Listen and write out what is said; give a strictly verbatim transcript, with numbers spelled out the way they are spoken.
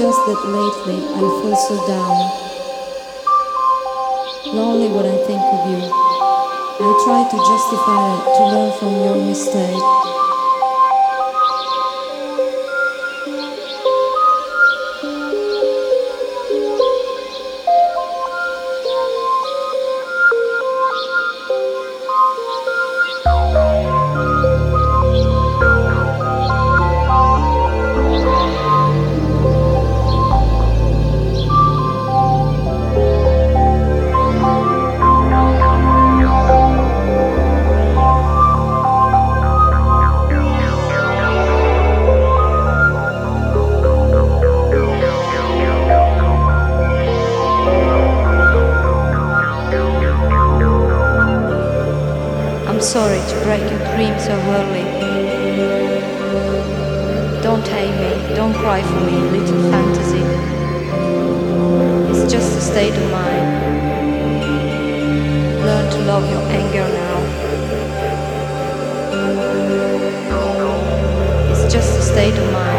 just that lately I feel so down, lonely when I think of you. I try to justify it, to learn from your mistake. I'm sorry to break your dreams so early. Don't hate me, don't cry for me, little fantasy. It's just a state of mind. Learn to love your anger now. It's just a state of mind.